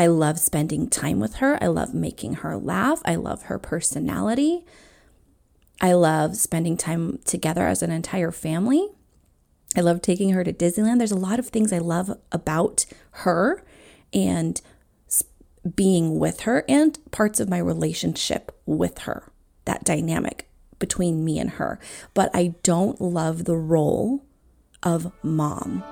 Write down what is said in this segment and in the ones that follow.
I love spending time with her. I love making her laugh. I love her personality. I love spending time together as an entire family. I love taking her to Disneyland. There's a lot of things I love about her and being with her and parts of my relationship with her, that dynamic between me and her. But I don't love the role of mom.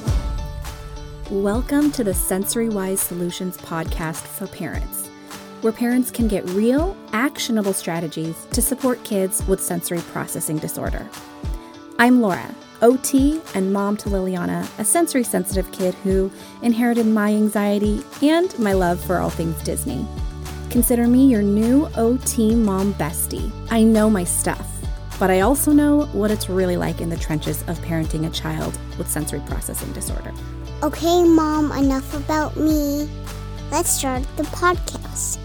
Welcome to the Sensory Wise Solutions podcast for parents, where parents can get real, actionable strategies to support kids with sensory processing disorder. I'm Laura, OT and mom to Liliana, a sensory sensitive kid who inherited my anxiety and my love for all things Disney. Consider me your new OT mom bestie. I know my stuff, but I also know what it's really like in the trenches of parenting a child with sensory processing disorder. Okay, Mom, enough about me. Let's start the podcast.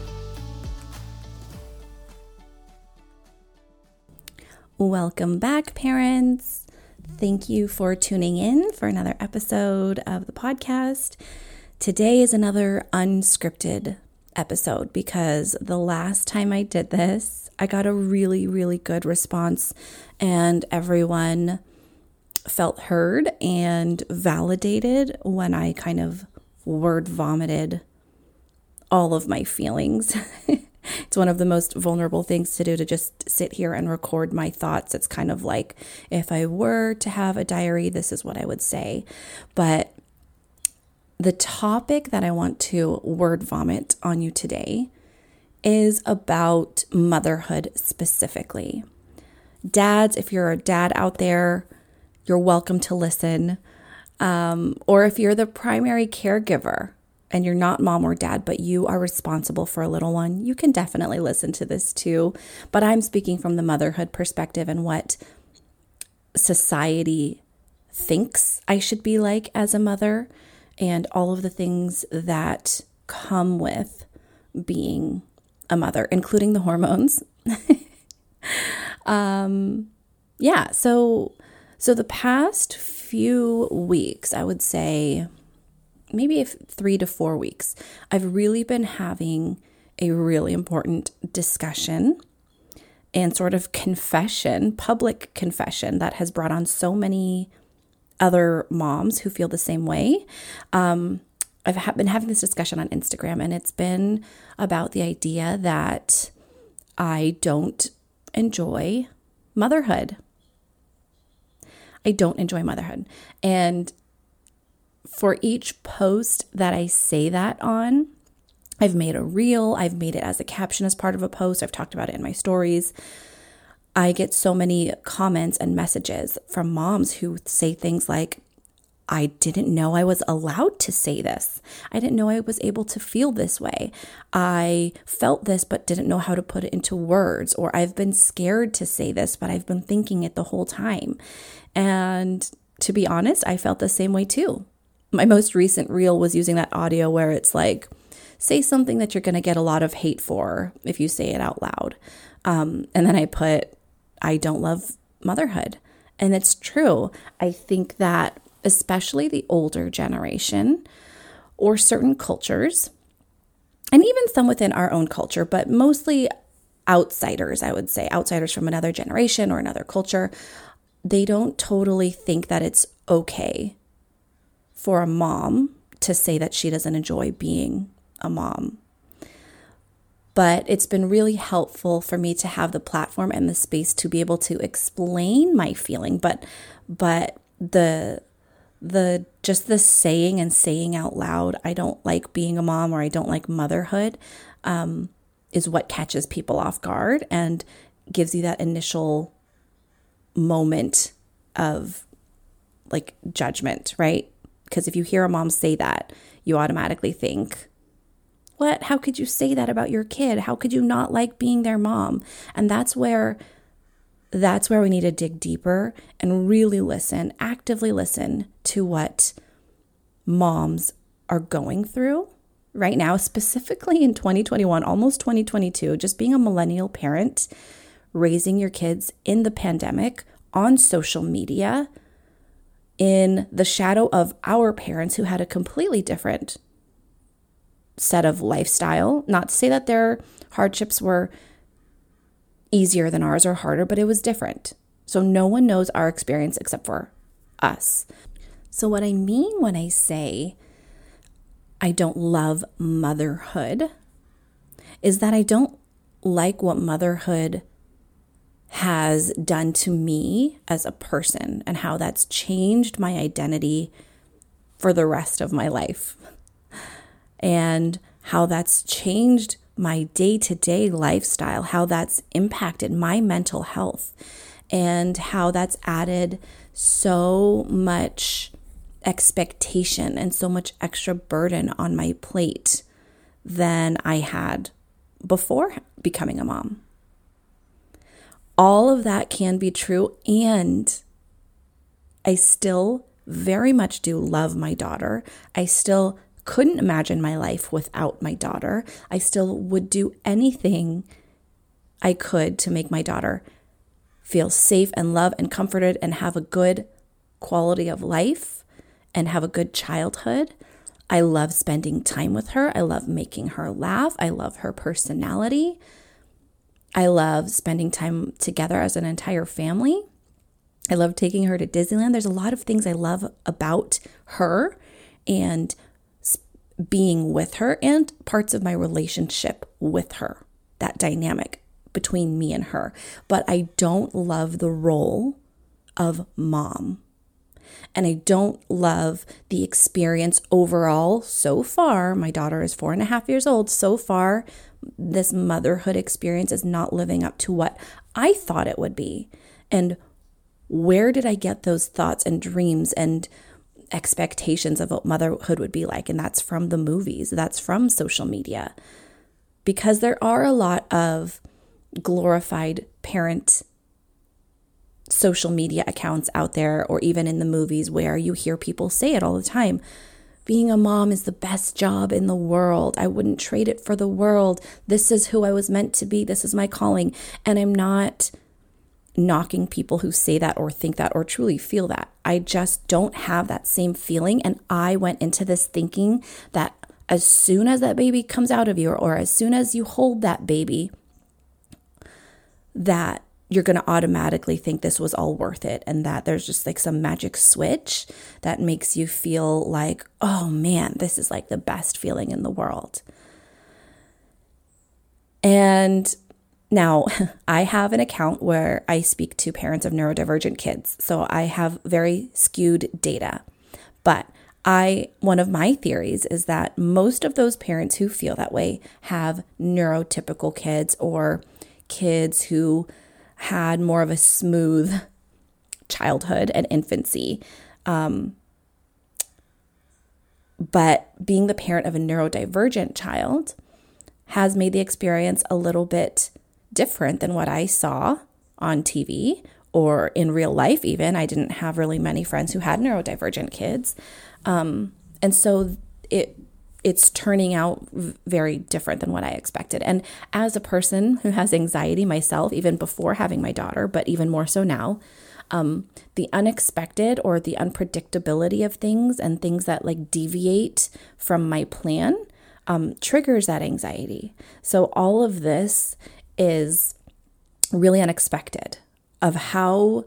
Welcome back, parents. Thank you for tuning in for another episode of the podcast. Today is another unscripted episode because the last time I did this, I got a really, really good response and everyone felt heard and validated when I kind of word vomited all of my feelings. It's one of the most vulnerable things to do, to just sit here and record my thoughts. It's kind of like if I were to have a diary, this is what I would say. But the topic that I want to word vomit on you today is about motherhood specifically. Dads, if you're a dad out there, you're welcome to listen. Or if you're the primary caregiver and you're not mom or dad, but you are responsible for a little one, you can definitely listen to this too. But I'm speaking from the motherhood perspective and what society thinks I should be like as a mother and all of the things that come with being a mother, including the hormones. So the past few weeks, I would say maybe 3 to 4 weeks, I've really been having a really important discussion and sort of confession, public confession that has brought on so many other moms who feel the same way. I've been having this discussion on Instagram, and it's been about the idea that I don't enjoy motherhood. I don't enjoy motherhood. And for each post that I say that on, I've made a reel, I've made it as a caption as part of a post, I've talked about it in my stories. I get so many comments and messages from moms who say things like, I didn't know I was allowed to say this. I didn't know I was able to feel this way. I felt this but didn't know how to put it into words. Or I've been scared to say this, but I've been thinking it the whole time. And to be honest, I felt the same way too. My most recent reel was using that audio where it's like, say something that you're going to get a lot of hate for if you say it out loud. And then I put, I don't love motherhood. And it's true. I think that especially the older generation or certain cultures, and even some within our own culture, but mostly outsiders, I would say, outsiders from another generation or another culture, they don't totally think that it's okay for a mom to say that she doesn't enjoy being a mom. But it's been really helpful for me to have the platform and the space to be able to explain my feeling. But the just the saying and saying out loud, I don't like being a mom or I don't like motherhood, is what catches people off guard and gives you that initial moment of like judgment, right? Because if you hear a mom say that, you automatically think, what? How could you say that about your kid? How could you not like being their mom? And that's where we need to dig deeper and really listen, actively listen to what moms are going through right now, specifically in 2021, almost 2022, just being a millennial parent, raising your kids in the pandemic, on social media, in the shadow of our parents who had a completely different set of lifestyle. Not to say that their hardships were easier than ours or harder, but it was different. So no one knows our experience except for us. So what I mean when I say I don't love motherhood is that I don't like what motherhood has done to me as a person and how that's changed my identity for the rest of my life, and how that's changed my day-to-day lifestyle, how that's impacted my mental health, and how that's added so much expectation and so much extra burden on my plate than I had before becoming a mom. All of that can be true, and I still very much do love my daughter. I still couldn't imagine my life without my daughter. I still would do anything I could to make my daughter feel safe and loved and comforted and have a good quality of life and have a good childhood. I love spending time with her. I love making her laugh. I love her personality. I love spending time together as an entire family. I love taking her to Disneyland. There's a lot of things I love about her and being with her, and parts of my relationship with her, that dynamic between me and her. But I don't love the role of mom. And I don't love the experience overall so far. My daughter is 4.5 years old. So far, this motherhood experience is not living up to what I thought it would be. And where did I get those thoughts and dreams and expectations of what motherhood would be like? And that's from the movies. That's from social media. Because there are a lot of glorified parent social media accounts out there, or even in the movies, where you hear people say it all the time. Being a mom is the best job in the world. I wouldn't trade it for the world. This is who I was meant to be. This is my calling. And I'm not knocking people who say that or think that or truly feel that. I just don't have that same feeling. And I went into this thinking that as soon as that baby comes out of you, or as soon as you hold that baby, that you're going to automatically think this was all worth it, and that there's just like some magic switch that makes you feel like, oh man, this is like the best feeling in the world. And now I have an account where I speak to parents of neurodivergent kids, so I have very skewed data. But one of my theories is that most of those parents who feel that way have neurotypical kids, or kids who had more of a smooth childhood and infancy. But being the parent of a neurodivergent child has made the experience a little bit different than what I saw on TV or in real life even. I didn't have really many friends who had neurodivergent kids. And so it's turning out very different than what I expected. And as a person who has anxiety myself, even before having my daughter, but even more so now, the unexpected or the unpredictability of things and things that like deviate from my plan triggers that anxiety. So all of this is really unexpected, of how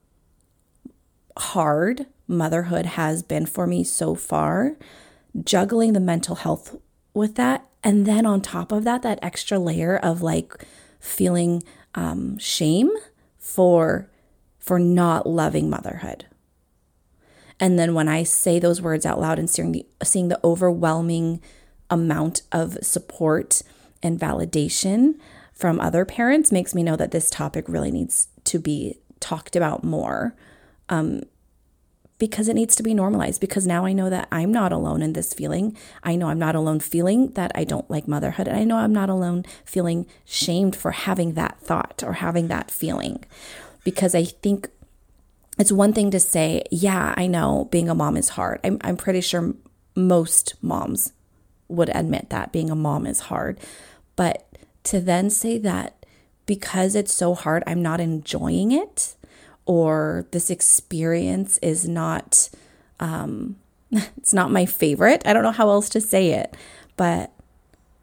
hard motherhood has been for me so far, juggling the mental health with that. And then on top of that, that extra layer of like feeling shame for not loving motherhood. And then when I say those words out loud and seeing the overwhelming amount of support and validation from other parents makes me know that this topic really needs to be talked about more, because it needs to be normalized. Because now I know that I'm not alone in this feeling. I know I'm not alone feeling that I don't like motherhood. And I know I'm not alone feeling shamed for having that thought or having that feeling. Because I think it's one thing to say, yeah, I know being a mom is hard. I'm pretty sure most moms would admit that being a mom is hard. But to then say that because it's so hard, I'm not enjoying it, or this experience is not, it's not my favorite. I don't know how else to say it, but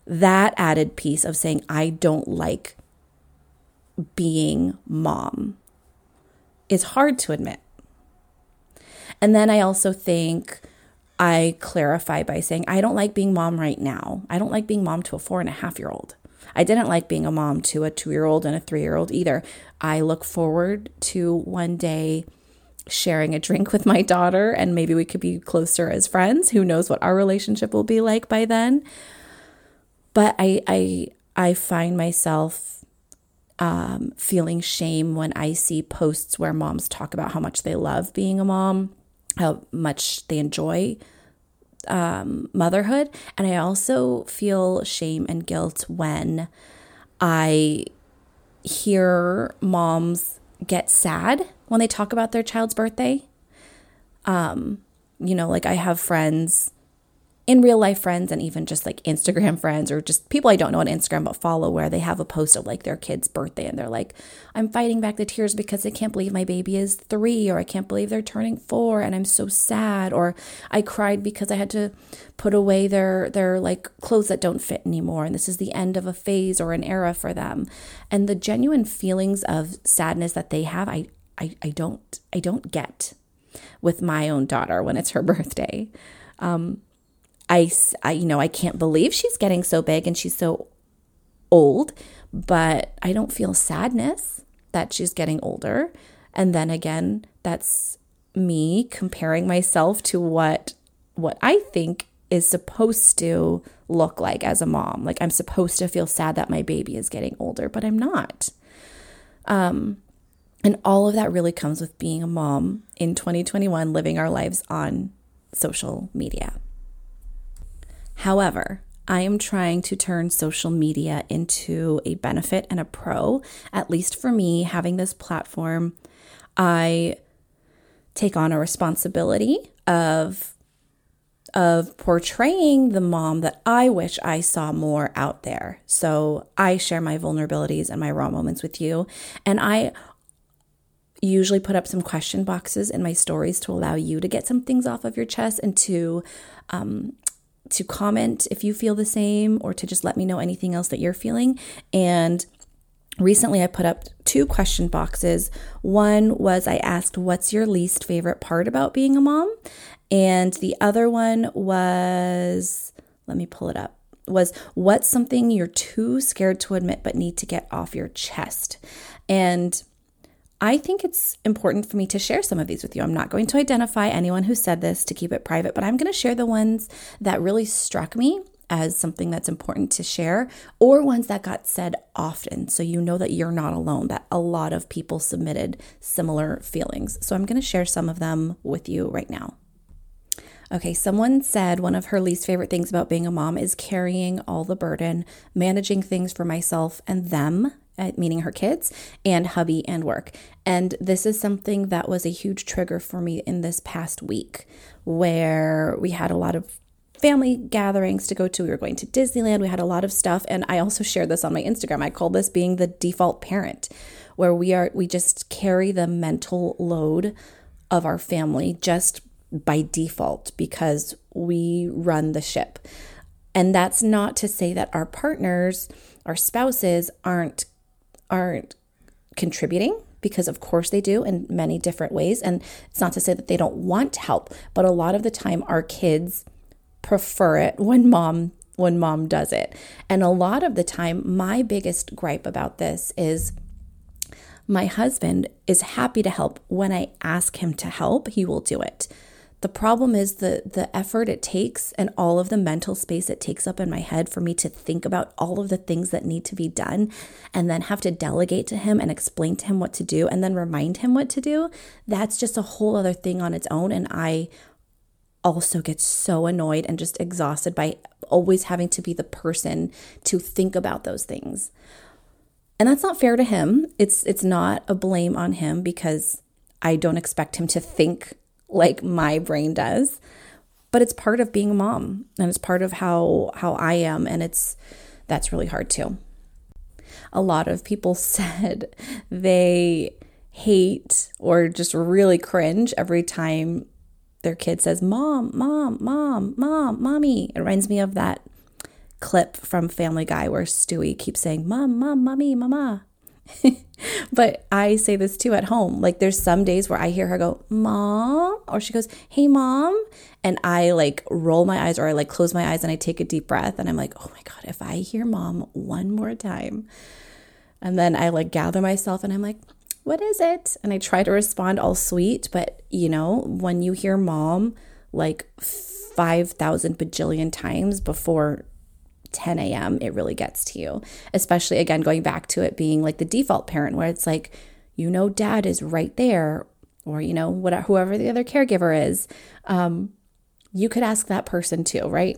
that added piece of saying, I don't like being mom is hard to admit. And then I also think I clarify by saying, I don't like being mom right now. I don't like being mom to a 4.5-year-old. I didn't like being a mom to a 2-year-old and a 3-year-old either. I look forward to one day sharing a drink with my daughter, and maybe we could be closer as friends. Who knows what our relationship will be like by then. But I find myself feeling shame when I see posts where moms talk about how much they love being a mom, how much they enjoy motherhood. And I also feel shame and guilt when I hear moms get sad when they talk about their child's birthday. Like I have friends, in real life friends, and even just like Instagram friends, or just people I don't know on Instagram but follow, where they have a post of like their kid's birthday and they're like, I'm fighting back the tears because I can't believe my baby is 3, or I can't believe they're turning 4 and I'm so sad, or I cried because I had to put away their like clothes that don't fit anymore and this is the end of a phase or an era for them. And the genuine feelings of sadness that they have, I don't get with my own daughter when it's her birthday. I can't believe she's getting so big and she's so old, but I don't feel sadness that she's getting older. And then again, that's me comparing myself to what I think is supposed to look like as a mom. Like I'm supposed to feel sad that my baby is getting older, but I'm not. And all of that really comes with being a mom in 2021, living our lives on social media. However, I am trying to turn social media into a benefit and a pro. At least for me, having this platform, I take on a responsibility of portraying the mom that I wish I saw more out there. So I share my vulnerabilities and my raw moments with you. And I usually put up some question boxes in my stories to allow you to get some things off of your chest and to comment if you feel the same, or to just let me know anything else that you're feeling. And recently I put up 2 question boxes. One was I asked, what's your least favorite part about being a mom? And the other one was, let me pull it up, was what's something you're too scared to admit but need to get off your chest? And I think it's important for me to share some of these with you. I'm not going to identify anyone who said this to keep it private, but I'm going to share the ones that really struck me as something that's important to share, or ones that got said often. So you know that you're not alone, that a lot of people submitted similar feelings. So I'm going to share some of them with you right now. Okay, someone said one of her least favorite things about being a mom is carrying all the burden, managing things for myself and them, meaning her kids, and hubby and work. And this is something that was a huge trigger for me in this past week, where we had a lot of family gatherings to go to. We were going to Disneyland. We had a lot of stuff. And I also shared this on my Instagram. I call this being the default parent, where we just carry the mental load of our family just by default because we run the ship. And that's not to say that our partners, our spouses aren't contributing, because of course they do in many different ways. And it's not to say that they don't want help, but a lot of the time our kids prefer it when mom does it. And a lot of the time, my biggest gripe about this is my husband is happy to help. When I ask him to help, he will do it. The problem is the effort it takes and all of the mental space it takes up in my head for me to think about all of the things that need to be done, and then have to delegate to him and explain to him what to do and then remind him what to do. That's just a whole other thing on its own. And I also get so annoyed and just exhausted by always having to be the person to think about those things. And that's not fair to him. It's not a blame on him, because I don't expect him to think like my brain does, but it's part of being a mom, and it's part of how I am. And that's really hard too. A lot of people said they hate or just really cringe every time their kid says, mom, mom, mom, mom, mommy. It reminds me of that clip from Family Guy where Stewie keeps saying, Mom, Mom, Mommy, Mama. But I say this too at home. Like there's some days where I hear her go, Mom, or she goes, hey, Mom. And I like roll my eyes or I like close my eyes and I take a deep breath. And I'm like, oh my God, if I hear Mom one more time. And then I like gather myself and I'm like, what is it? And I try to respond all sweet. But you know, when you hear Mom like 5,000 bajillion times before 10 a.m., it really gets to you, especially again, going back to it being like the default parent where it's like, you know, dad is right there, or, you know, whoever the other caregiver is, you could ask that person too, right?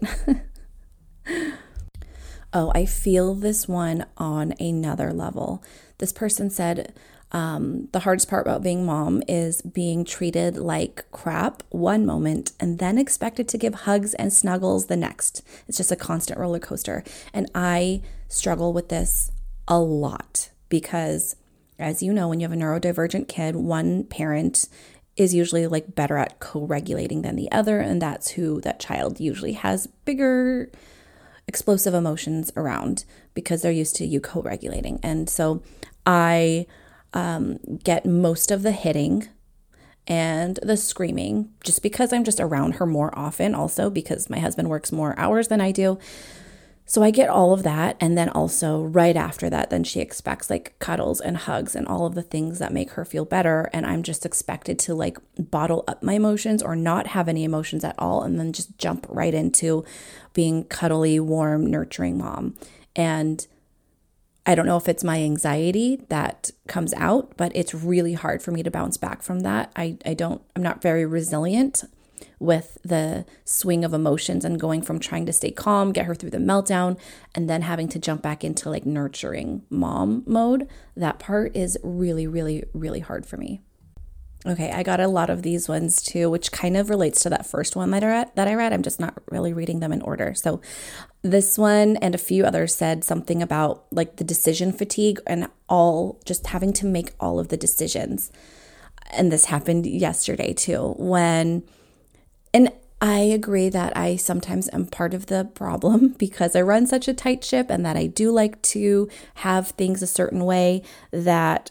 Oh, I feel this one on another level. This person said, the hardest part about being mom is being treated like crap one moment and then expected to give hugs and snuggles the next. It's just a constant roller coaster. And I struggle with this a lot because, as you know, when you have a neurodivergent kid, one parent is usually like better at co-regulating than the other. And that's who that child usually has bigger explosive emotions around because they're used to you co-regulating. And so I get most of the hitting and the screaming just because I'm just around her more often, also because my husband works more hours than I do. So I get all of that. And then also right after that, then she expects like cuddles and hugs and all of the things that make her feel better. And I'm just expected to like bottle up my emotions or not have any emotions at all. And then just jump right into being cuddly, warm, nurturing mom. And I don't know if it's my anxiety that comes out, but it's really hard for me to bounce back from that. I'm not very resilient with the swing of emotions and going from trying to stay calm, get her through the meltdown, and then having to jump back into like nurturing mom mode. That part is really, really, really hard for me. Okay, I got a lot of these ones too, which kind of relates to that first one that I read. I'm just not really reading them in order. So this one and a few others said something about like the decision fatigue and all just having to make all of the decisions. And this happened yesterday too, and I agree that I sometimes am part of the problem because I run such a tight ship and that I do like to have things a certain way that,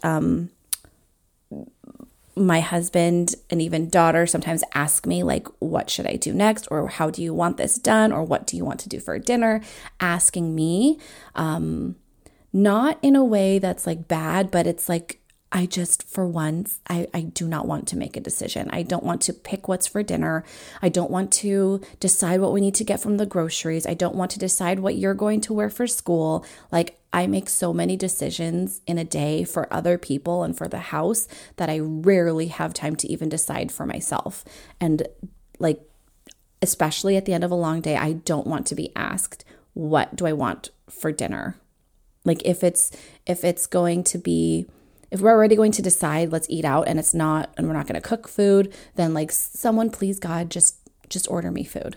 my husband and even daughter sometimes ask me like, what should I do next? Or how do you want this done? Or what do you want to do for dinner? Asking me, not in a way that's like bad, but it's like, I just, for once, I do not want to make a decision. I don't want to pick what's for dinner. I don't want to decide what we need to get from the groceries. I don't want to decide what you're going to wear for school. Like, I make so many decisions in a day for other people and for the house that I rarely have time to even decide for myself. And like, especially at the end of a long day, I don't want to be asked, what do I want for dinner? Like if it's going to be, if we're already going to decide, let's eat out and we're not going to cook food, then like someone, please God, just order me food.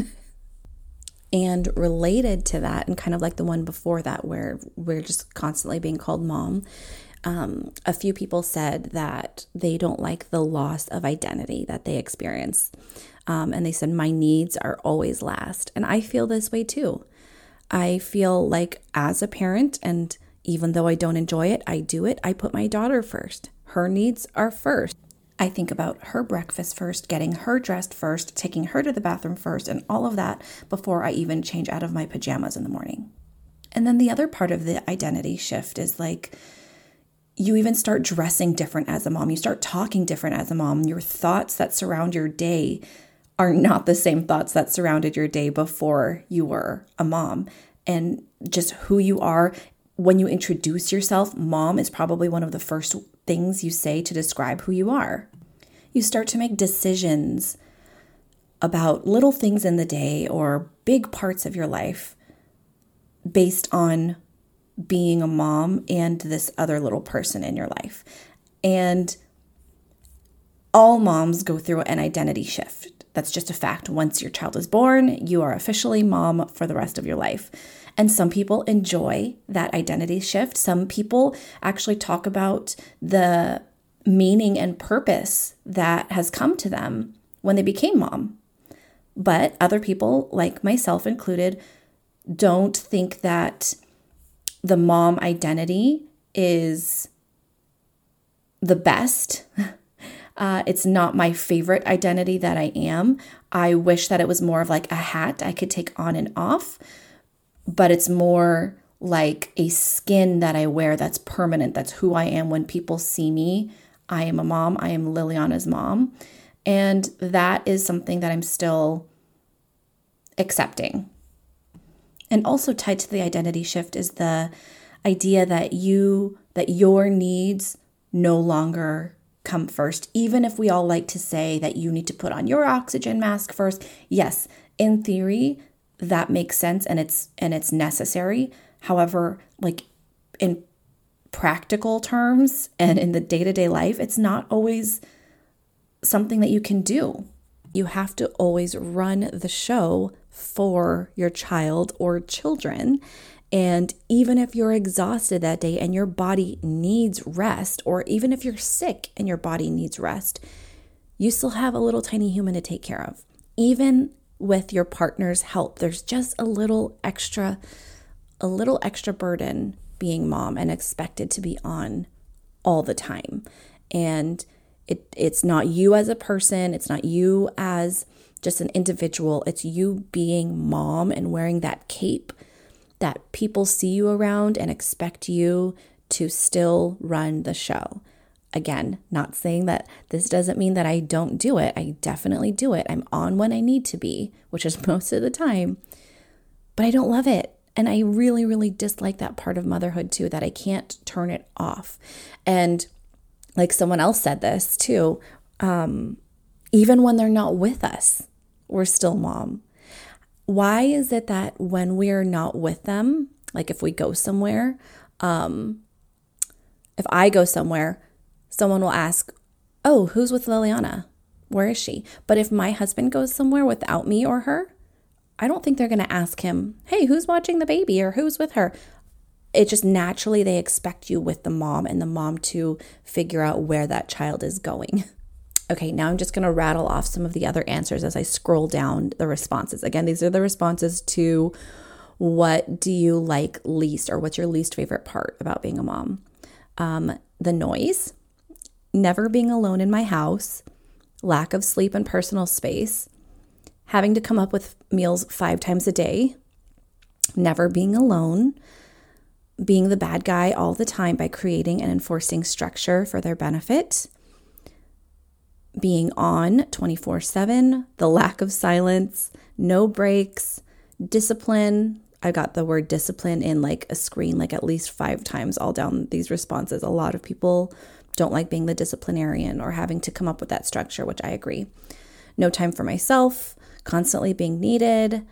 And related to that, and kind of like the one before that, where we're just constantly being called mom, a few people said that they don't like the loss of identity that they experience. And they said, my needs are always last. And I feel this way too. I feel like as a parent, and even though I don't enjoy it, I do it. I put my daughter first. Her needs are first. I think about her breakfast first, getting her dressed first, taking her to the bathroom first, and all of that before I even change out of my pajamas in the morning. And then the other part of the identity shift is like, you even start dressing different as a mom. You start talking different as a mom. Your thoughts that surround your day are not the same thoughts that surrounded your day before you were a mom. And just who you are, when you introduce yourself, mom is probably one of the first things you say to describe who you are. You start to make decisions about little things in the day or big parts of your life based on being a mom and this other little person in your life. And all moms go through an identity shift. That's just a fact. Once your child is born, you are officially mom for the rest of your life. And some people enjoy that identity shift. Some people actually talk about the meaning and purpose that has come to them when they became mom. But other people, like myself included, Don't think that the mom identity is the best. It's not my favorite identity that I am. I wish that it was more of like a hat I could take on and off, but it's more like a skin that I wear that's permanent. That's who I am when people see me. I am a mom. I am Liliana's mom. And that is something that I'm still accepting. And also tied to the identity shift is the idea that your needs no longer come first. Even if we all like to say that you need to put on your oxygen mask first. Yes, in theory, that makes sense and it's necessary. However, like in practical terms and in the day-to-day life, it's not always something that you can do. You have to always run the show for your child or children. And even if you're exhausted that day and your body needs rest, or even if you're sick and your body needs rest, you still have a little tiny human to take care of. Even with your partner's help, there's just a little extra burden being mom and expected to be on all the time. And it's not you as a person, it's not you as just an individual, it's you being mom and wearing that cape that people see you around and expect you to still run the show. Again, not saying that this doesn't mean that I don't do it. I definitely do it. I'm on when I need to be, which is most of the time, but I don't love it. And I really, really dislike that part of motherhood too, that I can't turn it off. And like someone else said this too, even when they're not with us, we're still mom. Why is it that when we're not with them, like if we go somewhere, if I go somewhere, someone will ask, oh, who's with Liliana? Where is she? But if my husband goes somewhere without me or her, I don't think they're going to ask him, hey, who's watching the baby or who's with her? It just naturally, they expect you with the mom and the mom to figure out where that child is going. Okay, now I'm just going to rattle off some of the other answers as I scroll down the responses. Again, these are the responses to what do you like least, or what's your least favorite part about being a mom? The noise, never being alone in my house, lack of sleep and personal space, having to come up with meals 5 times a day, never being alone, being the bad guy all the time by creating and enforcing structure for their benefit, being on 24/7, the lack of silence, no breaks, discipline. I got the word discipline in like a screen, like at least 5 times all down these responses. A lot of people don't like being the disciplinarian or having to come up with that structure, which I agree. No time for myself, constantly being needed,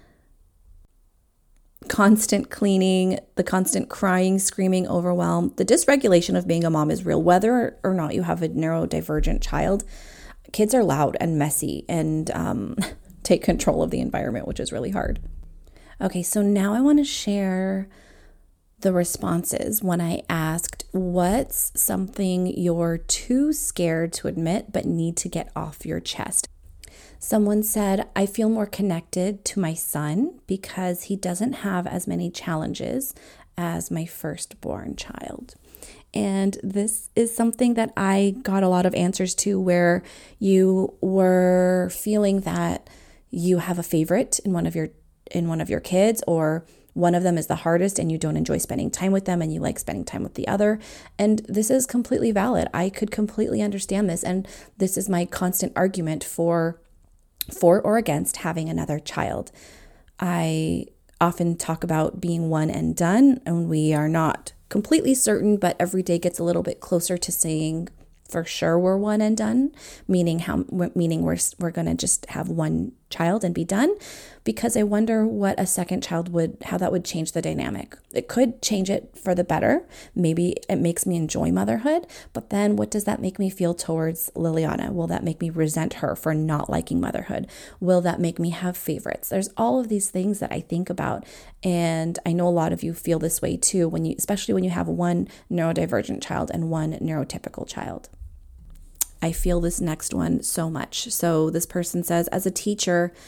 constant cleaning, the constant crying, screaming, overwhelm. The dysregulation of being a mom is real, whether or not you have a neurodivergent child. Kids are loud and messy and take control of the environment, which is really hard. Okay, so now I want to share the responses when I asked, what's something you're too scared to admit but need to get off your chest? Someone said, I feel more connected to my son because he doesn't have as many challenges as my firstborn child. And this is something that I got a lot of answers to, where you were feeling that you have a favorite in one of your kids, or one of them is the hardest and you don't enjoy spending time with them and you like spending time with the other. And this is completely valid. I could completely understand this. And this is my constant argument for or against having another child. I often talk about being one and done, and we are not completely certain, but every day gets a little bit closer to saying for sure we're one and done, meaning we're going to just have one child and be done, because I wonder what a second child how that would change the dynamic. It could change it for the better. Maybe it makes me enjoy motherhood, but then what does that make me feel towards Liliana? Will that make me resent her for not liking motherhood? Will that make me have favorites? There's all of these things that I think about, and I know a lot of you feel this way too, especially when you have one neurodivergent child and one neurotypical child. I feel this next one so much. So this person says, as a teacher,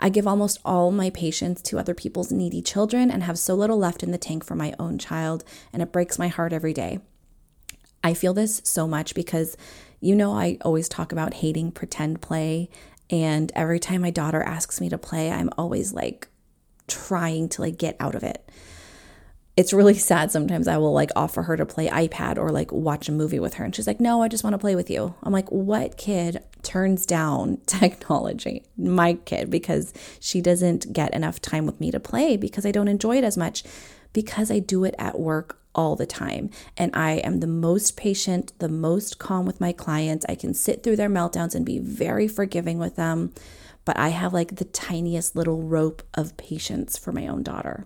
I give almost all my patience to other people's needy children and have so little left in the tank for my own child, and it breaks my heart every day. I feel this so much because, I always talk about hating pretend play, and every time my daughter asks me to play, I'm always like trying to like get out of it. It's really sad. Sometimes I will like offer her to play iPad or like watch a movie with her, and she's like, no, I just want to play with you. I'm like, what kid turns down technology? My kid, because she doesn't get enough time with me to play because I don't enjoy it as much, because I do it at work all the time. And I am the most patient, the most calm with my clients. I can sit through their meltdowns and be very forgiving with them, but I have like the tiniest little rope of patience for my own daughter.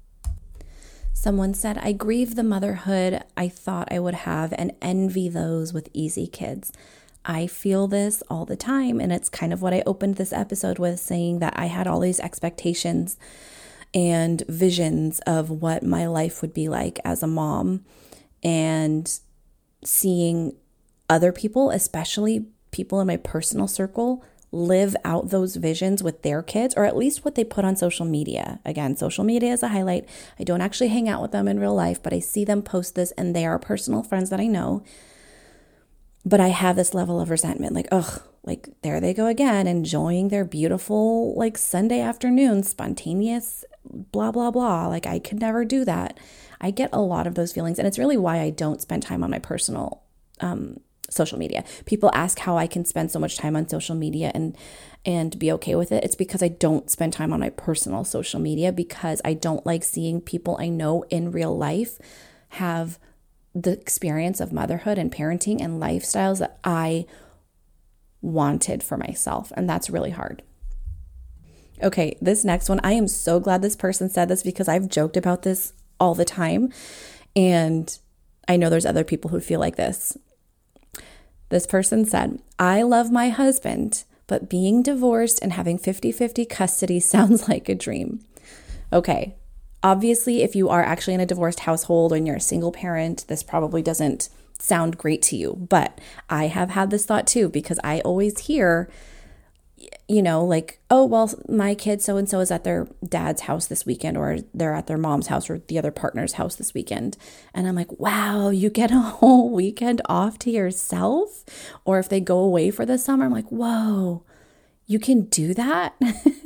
Someone said, I grieve the motherhood I thought I would have and envy those with easy kids. I feel this all the time, and it's kind of what I opened this episode with, saying that I had all these expectations and visions of what my life would be like as a mom, and seeing other people, especially people in my personal circle, live out those visions with their kids, or at least what they put on social media. Again, social media is a highlight. I don't actually hang out with them in real life, but I see them post this, and they are personal friends that I know. But I have this level of resentment, like, like there they go again, enjoying their beautiful like Sunday afternoon, spontaneous blah, blah, blah. Like I could never do that. I get a lot of those feelings, and it's really why I don't spend time on my personal social media. People ask how I can spend so much time on social media and be okay with it. It's because I don't spend time on my personal social media, because I don't like seeing people I know in real life have the experience of motherhood and parenting and lifestyles that I wanted for myself. And that's really hard. Okay, this next one, I am so glad this person said this, because I've joked about this all the time, and I know there's other people who feel like this. This person said, I love my husband, but being divorced and having 50-50 custody sounds like a dream. Okay, obviously, if you are actually in a divorced household and you're a single parent, this probably doesn't sound great to you, but I have had this thought too, because I always hear, like, oh, well, my kid so-and-so is at their dad's house this weekend, or they're at their mom's house or the other partner's house this weekend. And I'm like, wow, you get a whole weekend off to yourself? Or if they go away for the summer, I'm like, whoa, you can do that?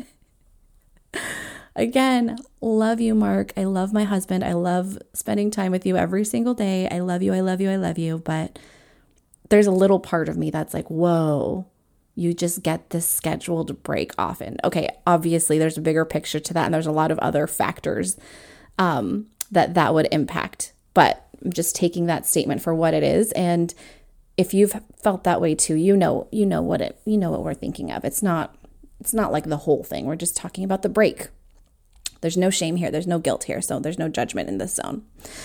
Again, love you, Mark. I love my husband. I love spending time with you every single day. I love you. I love you. I love you. But there's a little part of me that's like, whoa, you just get this scheduled break often. Okay, obviously there's a bigger picture to that, and there's a lot of other factors that would impact. But I'm just taking that statement for what it is. And if you've felt that way too, you know what we're thinking of. It's not like the whole thing. We're just talking about the break. There's no shame here. There's no guilt here. So there's no judgment in this zone.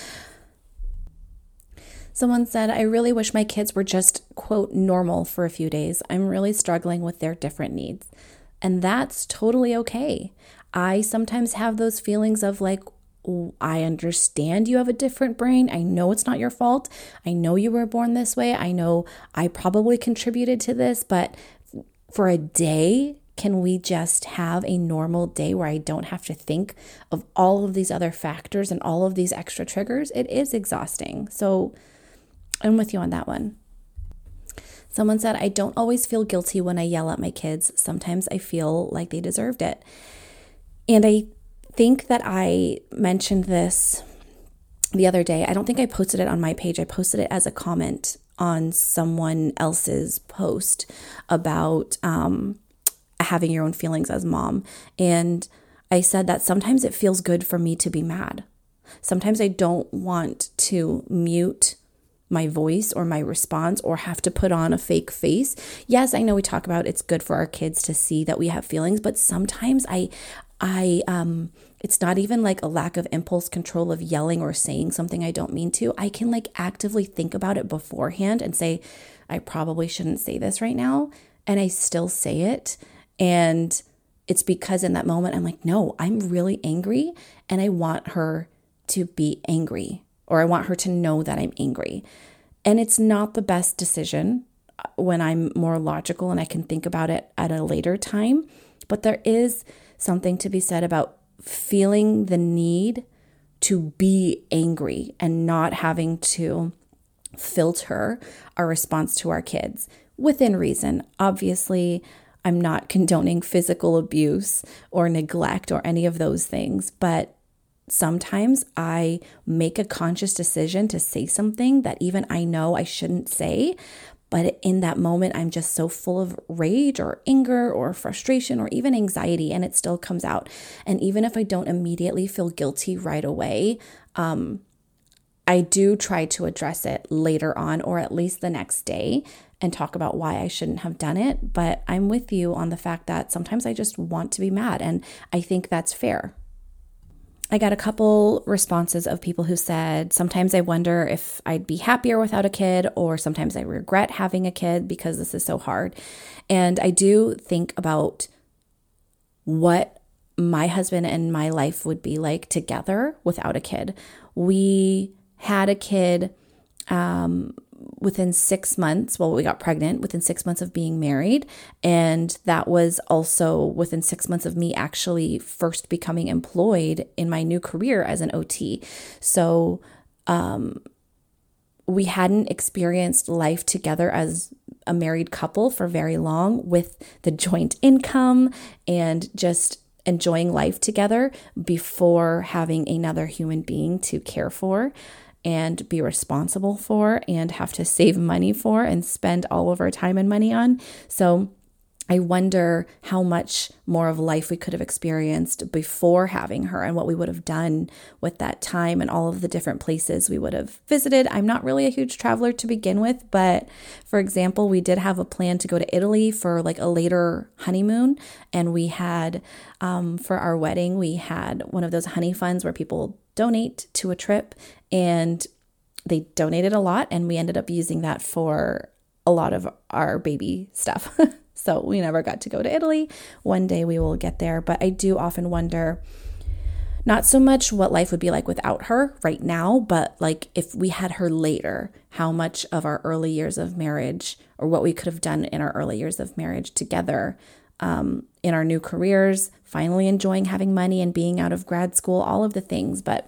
Someone said, I really wish my kids were just, quote, normal for a few days. I'm really struggling with their different needs. And that's totally okay. I sometimes have those feelings of like, I understand you have a different brain. I know it's not your fault. I know you were born this way. I know I probably contributed to this, but for a day, can we just have a normal day where I don't have to think of all of these other factors and all of these extra triggers? It is exhausting. So I'm with you on that one. Someone said, I don't always feel guilty when I yell at my kids. Sometimes I feel like they deserved it. And I think that I mentioned this the other day. I don't think I posted it on my page. I posted it as a comment on someone else's post about having your own feelings as mom. And I said that sometimes it feels good for me to be mad. Sometimes I don't want to mute my voice or my response or have to put on a fake face. Yes, I know we talk about it's good for our kids to see that we have feelings, but sometimes it's not even like a lack of impulse control of yelling or saying something I don't mean to. I can like actively think about it beforehand and say, I probably shouldn't say this right now. And I still say it. And it's because in that moment, I'm like, no, I'm really angry and I want her to be angry, or I want her to know that I'm angry. And it's not the best decision when I'm more logical and I can think about it at a later time. But there is something to be said about feeling the need to be angry and not having to filter our response to our kids within reason. Obviously, I'm not condoning physical abuse or neglect or any of those things, but sometimes I make a conscious decision to say something that even I know I shouldn't say, but in that moment, I'm just so full of rage or anger or frustration or even anxiety, and it still comes out. And even if I don't immediately feel guilty right away, I do try to address it later on, or at least the next day, and talk about why I shouldn't have done it. But I'm with you on the fact that sometimes I just want to be mad, and I think that's fair. I got a couple responses of people who said, sometimes I wonder if I'd be happier without a kid, or sometimes I regret having a kid because this is so hard. And I do think about what my husband and my life would be like together without a kid. We had a kid within 6 months. Well, we got pregnant within 6 months of being married. And that was also within 6 months of me actually first becoming employed in my new career as an OT. So we hadn't experienced life together as a married couple for very long with the joint income and just enjoying life together before having another human being to care for and be responsible for and have to save money for and spend all of our time and money on. So I wonder how much more of life we could have experienced before having her and what we would have done with that time and all of the different places we would have visited. I'm not really a huge traveler to begin with, but for example, we did have a plan to go to Italy for like a later honeymoon. And we had, for our wedding, we had one of those honey funds where people donate to a trip, and they donated a lot, and we ended up using that for a lot of our baby stuff. So we never got to go to Italy. One day we will get there. But I do often wonder, not so much what life would be like without her right now, but like if we had her later, how much of our early years of marriage, or what we could have done in our early years of marriage together, in our new careers, finally enjoying having money and being out of grad school, all of the things. But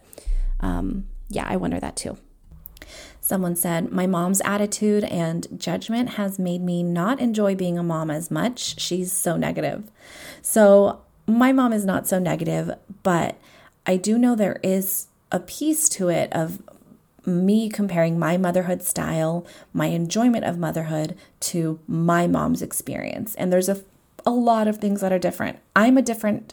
yeah, I wonder that too. Someone said, my mom's attitude and judgment has made me not enjoy being a mom as much. She's so negative. So my mom is not so negative, but I do know there is a piece to it of me comparing my motherhood style, my enjoyment of motherhood to my mom's experience. And there's a lot of things that are different. I'm a different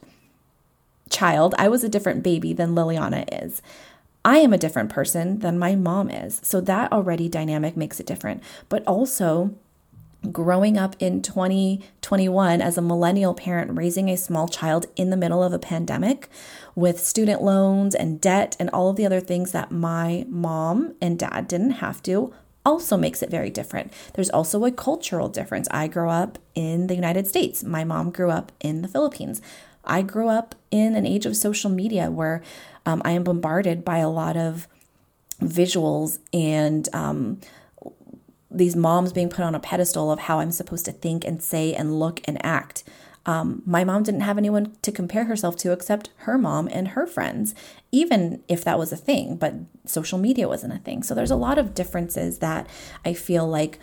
child. I was a different baby than Liliana is. I am a different person than my mom is. So that already dynamic makes it different. But also growing up in 2021 as a millennial parent, raising a small child in the middle of a pandemic with student loans and debt and all of the other things that my mom and dad didn't have to, also makes it very different. There's also a cultural difference. I grew up in the United States. My mom grew up in the Philippines. I grew up in an age of social media where I am bombarded by a lot of visuals and these moms being put on a pedestal of how I'm supposed to think and say and look and act. My mom didn't have anyone to compare herself to except her mom and her friends, even if that was a thing, but social media wasn't a thing. So there's a lot of differences that I feel like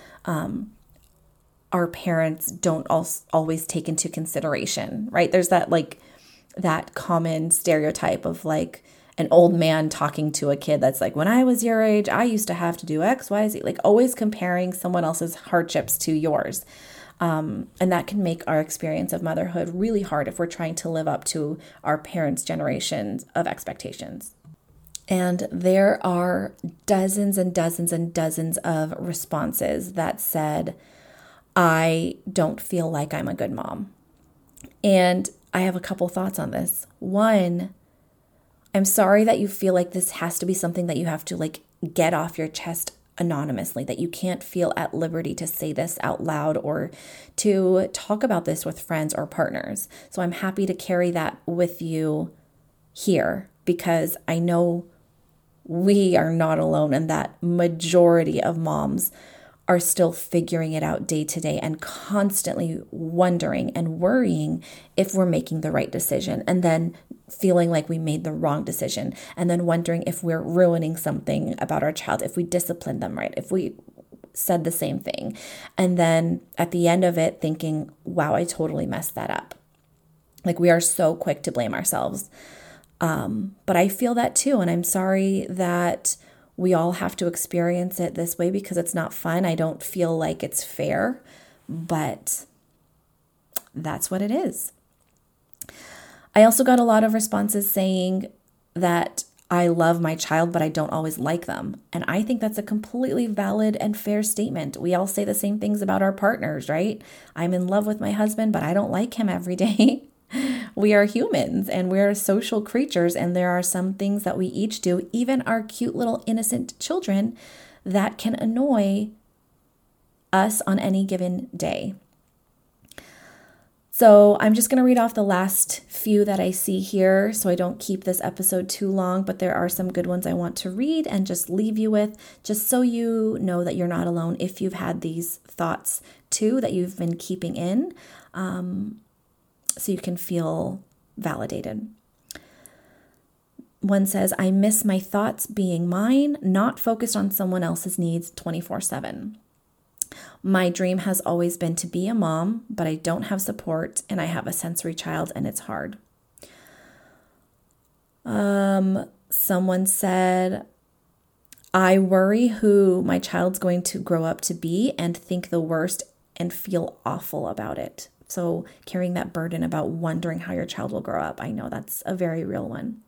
our parents don't always take into consideration, right? There's that common stereotype of like an old man talking to a kid that's like, when I was your age, I used to have to do X, Y, Z, like always comparing someone else's hardships to yours. And that can make our experience of motherhood really hard if we're trying to live up to our parents' generations of expectations. And there are dozens and dozens and dozens of responses that said, I don't feel like I'm a good mom. And I have a couple thoughts on this. One, I'm sorry that you feel like this has to be something that you have to like get off your chest anonymously, that you can't feel at liberty to say this out loud or to talk about this with friends or partners. So I'm happy to carry that with you here because I know we are not alone and that majority of moms are still figuring it out day to day and constantly wondering and worrying if we're making the right decision, and then feeling like we made the wrong decision, and then wondering if we're ruining something about our child, if we disciplined them right, if we said the same thing. And then at the end of it thinking, wow, I totally messed that up. Like, we are so quick to blame ourselves. But I feel that too. And I'm sorry that we all have to experience it this way because it's not fun. I don't feel like it's fair, but that's what it is. I also got a lot of responses saying that I love my child, but I don't always like them. And I think that's a completely valid and fair statement. We all say the same things about our partners, right? I'm in love with my husband, but I don't like him every day. We are humans and we're social creatures, and there are some things that we each do, even our cute little innocent children, that can annoy us on any given day. So I'm just going to read off the last few that I see here so I don't keep this episode too long, but there are some good ones I want to read and just leave you with, just so you know that you're not alone if you've had these thoughts too that you've been keeping in, so you can feel validated. One says, I miss my thoughts being mine, not focused on someone else's needs 24/7. My dream has always been to be a mom, but I don't have support and I have a sensory child and it's hard. Someone said, I worry who my child's going to grow up to be and think the worst and feel awful about it. So carrying that burden about wondering how your child will grow up. I know that's a very real one.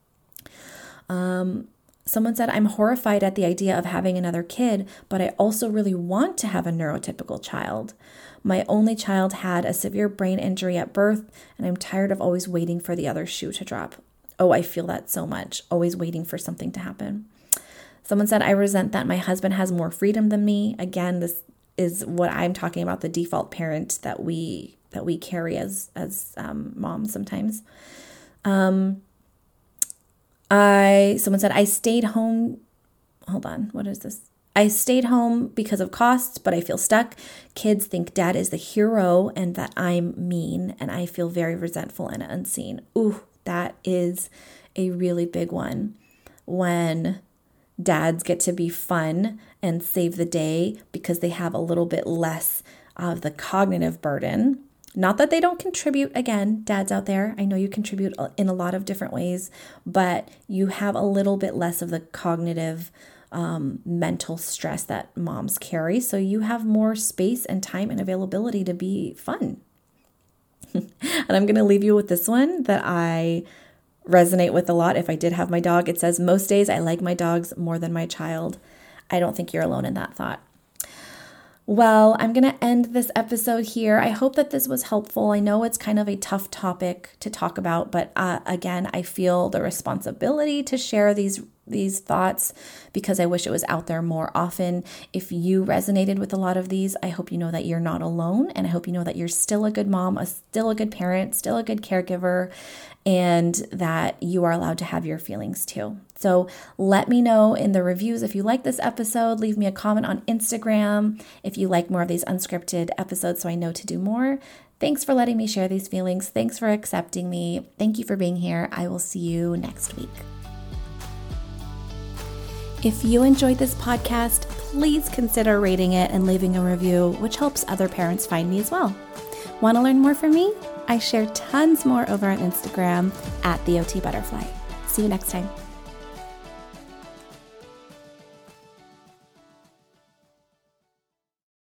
Someone said, I'm horrified at the idea of having another kid, but I also really want to have a neurotypical child. My only child had a severe brain injury at birth, and I'm tired of always waiting for the other shoe to drop. Oh, I feel that so much, always waiting for something to happen. Someone said, I resent that my husband has more freedom than me. Again, this is what I'm talking about, the default parent that we carry as moms sometimes. Someone said, I stayed home. Hold on. What is this? I stayed home because of costs, but I feel stuck. Kids think dad is the hero and that I'm mean, and I feel very resentful and unseen. Ooh, that is a really big one. When dads get to be fun and save the day because they have a little bit less of the cognitive burden. Not that they don't contribute. Again, dads out there, I know you contribute in a lot of different ways, but you have a little bit less of the cognitive mental stress that moms carry. So you have more space and time and availability to be fun. And I'm going to leave you with this one that I resonate with a lot. If I did have my dog, it says, most days I like my dogs more than my child. I don't think you're alone in that thought. Well, I'm going to end this episode here. I hope that this was helpful. I know it's kind of a tough topic to talk about, but again, I feel the responsibility to share these thoughts because I wish it was out there more often. If you resonated with a lot of these, I hope you know that you're not alone, and I hope you know that you're still a good mom, still a good parent, still a good caregiver, and that you are allowed to have your feelings too. So let me know in the reviews if you like this episode. Leave me a comment on Instagram if you like more of these unscripted episodes so I know to do more. Thanks for letting me share these feelings. Thanks for accepting me. Thank you for being here. I will see you next week. If you enjoyed this podcast, please consider rating it and leaving a review, which helps other parents find me as well. Want to learn more from me? I share tons more over on Instagram @TheOTButterfly. See you next time.